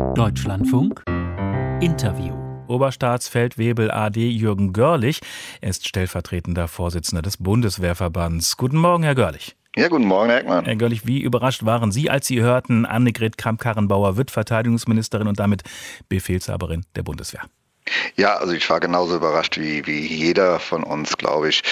Deutschlandfunk Interview. Oberstaatsfeldwebel AD Jürgen Görlich. Er ist stellvertretender Vorsitzender des Bundeswehrverbands. Guten Morgen, Herr Görlich. Ja, guten Morgen, Herr Eckmann. Herr Görlich, wie überrascht waren Sie, als Sie hörten, Annegret Kramp-Karrenbauer wird Verteidigungsministerin und damit Befehlshaberin der Bundeswehr? Ja, also ich war genauso überrascht wie jeder von uns, glaube ich.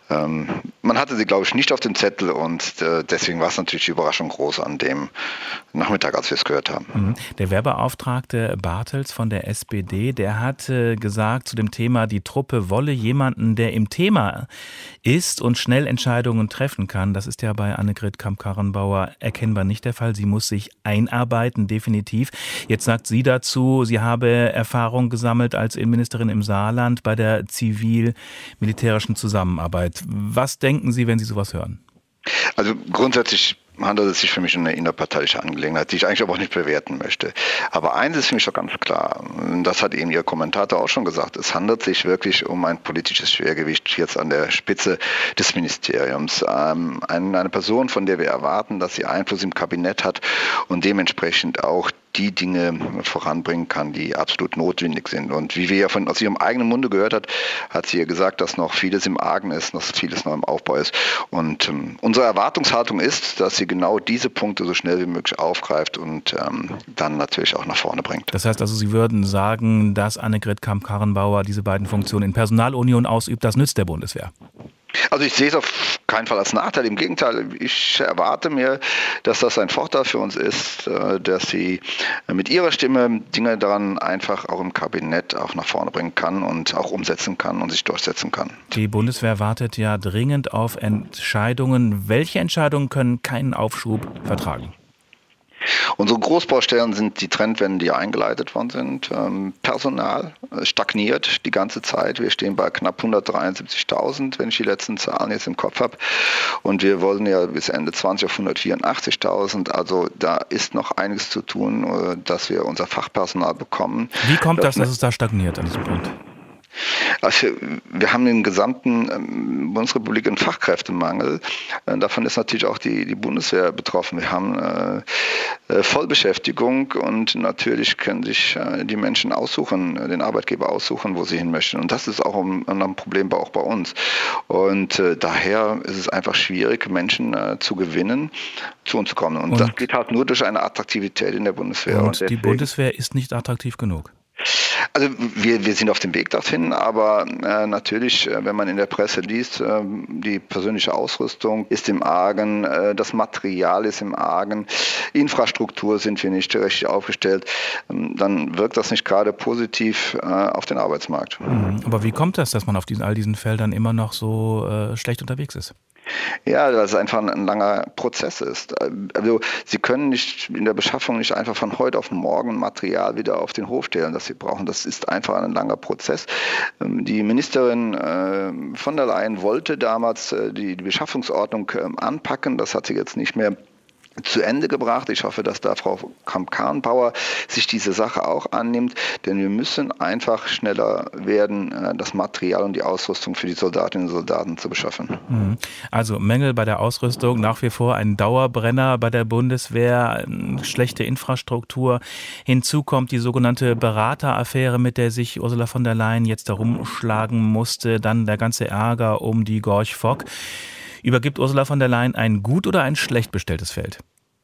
Man hatte sie, glaube ich, nicht auf dem Zettel und deswegen war es natürlich die Überraschung groß an dem Nachmittag, als wir es gehört haben. Der Wehrbeauftragte Bartels von der SPD, der hat gesagt zu dem Thema, die Truppe wolle jemanden, der im Thema ist und schnell Entscheidungen treffen kann. Das ist ja bei Annegret Kramp-Karrenbauer erkennbar nicht der Fall. Sie muss sich einarbeiten, definitiv. Jetzt sagt sie dazu, sie habe Erfahrung gesammelt als Innenministerin im Saarland bei der zivil-militärischen Zusammenarbeit. Was denken Sie, wenn Sie sowas hören? Also grundsätzlich handelt es sich für mich um eine innerparteiliche Angelegenheit, die ich eigentlich aber auch nicht bewerten möchte. Aber eines ist für mich doch ganz klar, das hat eben Ihr Kommentator auch schon gesagt, es handelt sich wirklich um ein politisches Schwergewicht jetzt an der Spitze des Ministeriums. Eine Person, von der wir erwarten, dass sie Einfluss im Kabinett hat und dementsprechend auch die Dinge voranbringen kann, die absolut notwendig sind. Und wie wir ja aus ihrem eigenen Munde gehört hat sie ja gesagt, dass noch vieles im Argen ist, dass vieles noch im Aufbau ist. Und unsere Erwartungshaltung ist, dass sie genau diese Punkte so schnell wie möglich aufgreift und dann natürlich auch nach vorne bringt. Das heißt also, Sie würden sagen, dass Annegret Kramp-Karrenbauer diese beiden Funktionen in Personalunion ausübt, das nützt der Bundeswehr? Also ich sehe es auf keinen Fall als Nachteil. Im Gegenteil, ich erwarte mir, dass das ein Vorteil für uns ist, dass sie mit ihrer Stimme Dinge daran einfach auch im Kabinett auch nach vorne bringen kann und auch umsetzen kann und sich durchsetzen kann. Die Bundeswehr wartet ja dringend auf Entscheidungen. Welche Entscheidungen können keinen Aufschub vertragen? Unsere Großbaustellen sind die Trendwenden, die eingeleitet worden sind. Personal stagniert die ganze Zeit. Wir stehen bei knapp 173.000, wenn ich die letzten Zahlen jetzt im Kopf habe. Und wir wollen ja bis Ende 20 auf 184.000. Also da ist noch einiges zu tun, dass wir unser Fachpersonal bekommen. Wie kommt das, dass es da stagniert an diesem Punkt? Also wir haben den gesamten Bundesrepublik einen Fachkräftemangel. Davon ist natürlich auch die Bundeswehr betroffen. Wir haben Vollbeschäftigung und natürlich können sich die Menschen aussuchen, den Arbeitgeber aussuchen, wo sie hin möchten. Und das ist auch ein Problem auch bei uns. Und daher ist es einfach schwierig, Menschen zu gewinnen, zu uns zu kommen. Und das geht halt nur durch eine Attraktivität in der Bundeswehr. Und die Bundeswehr ist nicht attraktiv genug? Also wir sind auf dem Weg dorthin, aber natürlich, wenn man in der Presse liest, die persönliche Ausrüstung ist im Argen, das Material ist im Argen, Infrastruktur sind wir nicht richtig aufgestellt, dann wirkt das nicht gerade positiv auf den Arbeitsmarkt. Aber wie kommt das, dass man auf all diesen Feldern immer noch so schlecht unterwegs ist? Ja, weil es einfach ein langer Prozess ist. Also Sie können nicht in der Beschaffung nicht einfach von heute auf morgen Material wieder auf den Hof stellen, das Sie brauchen. Das ist einfach ein langer Prozess. Die Ministerin von der Leyen wollte damals die Beschaffungsordnung anpacken. Das hat sie jetzt nicht mehr zu Ende gebracht. Ich hoffe, dass da Frau Kramp-Karrenbauer sich diese Sache auch annimmt, denn wir müssen einfach schneller werden, das Material und die Ausrüstung für die Soldatinnen und Soldaten zu beschaffen. Also Mängel bei der Ausrüstung, nach wie vor ein Dauerbrenner bei der Bundeswehr, schlechte Infrastruktur. Hinzu kommt die sogenannte Berateraffäre, mit der sich Ursula von der Leyen jetzt herumschlagen musste, dann der ganze Ärger um die Gorch Fock. Übergibt Ursula von der Leyen ein gut oder ein schlecht bestelltes Feld?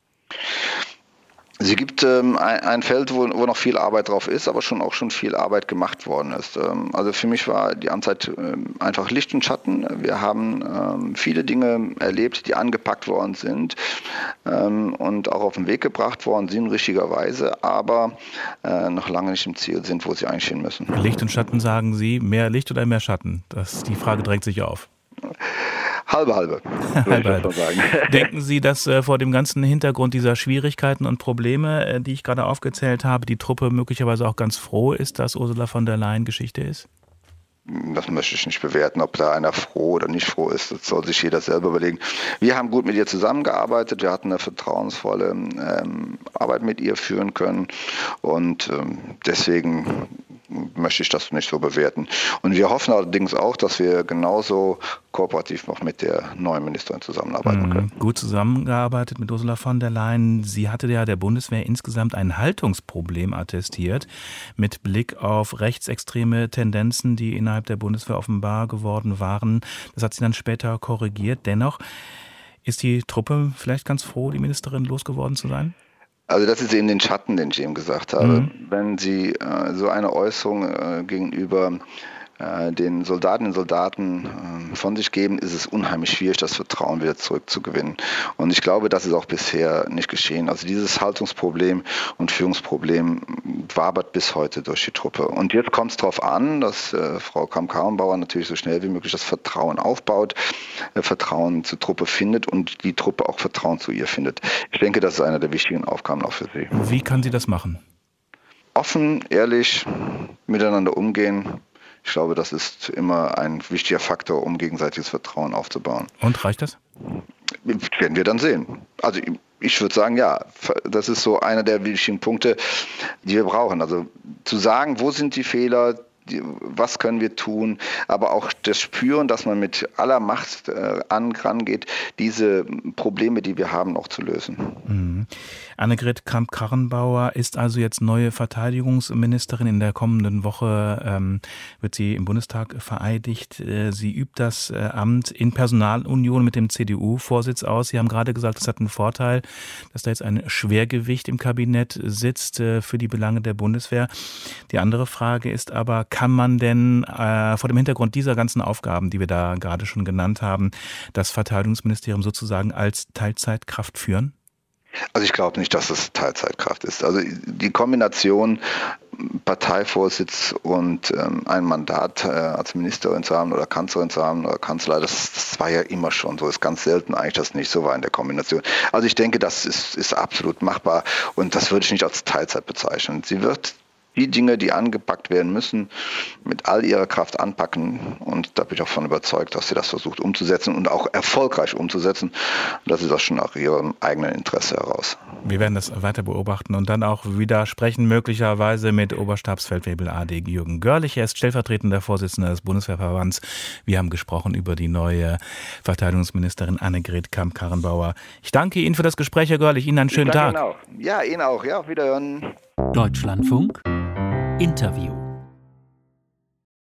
Sie gibt ein Feld, wo noch viel Arbeit drauf ist, aber auch schon viel Arbeit gemacht worden ist. Also für mich war die Amtszeit einfach Licht und Schatten. Wir haben viele Dinge erlebt, die angepackt worden sind und auch auf den Weg gebracht worden sind, richtigerweise, aber noch lange nicht im Ziel sind, wo sie eigentlich hin müssen. Licht und Schatten, sagen Sie, mehr Licht oder mehr Schatten? Die Frage drängt sich auf. Halbe. Halbe. Denken Sie, dass vor dem ganzen Hintergrund dieser Schwierigkeiten und Probleme, die ich gerade aufgezählt habe, die Truppe möglicherweise auch ganz froh ist, dass Ursula von der Leyen Geschichte ist? Das möchte ich nicht bewerten, ob da einer froh oder nicht froh ist. Das soll sich jeder selber überlegen. Wir haben gut mit ihr zusammengearbeitet. Wir hatten eine vertrauensvolle Arbeit mit ihr führen können. Und deswegen möchte ich das nicht so bewerten. Und wir hoffen allerdings auch, dass wir genauso kooperativ noch mit der neuen Ministerin zusammenarbeiten können. Gut zusammengearbeitet mit Ursula von der Leyen. Sie hatte ja der Bundeswehr insgesamt ein Haltungsproblem attestiert mit Blick auf rechtsextreme Tendenzen, die innerhalb der Bundeswehr offenbar geworden waren. Das hat sie dann später korrigiert. Dennoch ist die Truppe vielleicht ganz froh, die Ministerin losgeworden zu sein? Also das ist eben den Schatten, den ich eben gesagt habe. Wenn Sie so eine Äußerung gegenüber den Soldatinnen und Soldaten von sich geben, ist es unheimlich schwierig, das Vertrauen wieder zurückzugewinnen. Und ich glaube, das ist auch bisher nicht geschehen. Also dieses Haltungsproblem und Führungsproblem wabert bis heute durch die Truppe. Und jetzt kommt es darauf an, dass Frau Kramp-Karrenbauer natürlich so schnell wie möglich das Vertrauen aufbaut, Vertrauen zur Truppe findet und die Truppe auch Vertrauen zu ihr findet. Ich denke, das ist eine der wichtigen Aufgaben auch für sie. Wie kann sie das machen? Offen, ehrlich miteinander umgehen. Ich glaube, das ist immer ein wichtiger Faktor, um gegenseitiges Vertrauen aufzubauen. Und reicht das? Werden wir dann sehen. Also ich würde sagen, ja, das ist so einer der wichtigen Punkte, die wir brauchen. Also zu sagen, wo sind die Fehler, was können wir tun, aber auch das Spüren, dass man mit aller Macht rangeht, diese Probleme, die wir haben, auch zu lösen. Annegret Kramp-Karrenbauer ist also jetzt neue Verteidigungsministerin. In der kommenden Woche wird sie im Bundestag vereidigt. Sie übt das Amt in Personalunion mit dem CDU-Vorsitz aus. Sie haben gerade gesagt, es hat einen Vorteil, dass da jetzt ein Schwergewicht im Kabinett sitzt für die Belange der Bundeswehr. Die andere Frage ist aber, kann man denn vor dem Hintergrund dieser ganzen Aufgaben, die wir da gerade schon genannt haben, das Verteidigungsministerium sozusagen als Teilzeitkraft führen? Also ich glaube nicht, dass es Teilzeitkraft ist. Also die Kombination Parteivorsitz und ein Mandat als Ministerin zu haben oder Kanzlerin zu haben oder Kanzler, das war ja immer schon so. Ist ganz selten eigentlich, dass es nicht so war in der Kombination. Also ich denke, das ist absolut machbar und das würde ich nicht als Teilzeit bezeichnen. Sie wird die Dinge, die angepackt werden müssen, mit all ihrer Kraft anpacken. Und da bin ich auch davon überzeugt, dass sie das versucht umzusetzen und auch erfolgreich umzusetzen. Das ist auch schon aus ihrem eigenen Interesse heraus. Wir werden das weiter beobachten und dann auch wieder sprechen, möglicherweise mit Oberstabsfeldwebel AD Jürgen Görlich. Er ist stellvertretender Vorsitzender des Bundeswehrverbands. Wir haben gesprochen über die neue Verteidigungsministerin Annegret Kramp-Karrenbauer. Ich danke Ihnen für das Gespräch, Herr Görlich. Ihnen einen schönen Tag. Ihnen auch. Ja, Ihnen auch. Ja, auf Wiederhören. Deutschlandfunk Interview.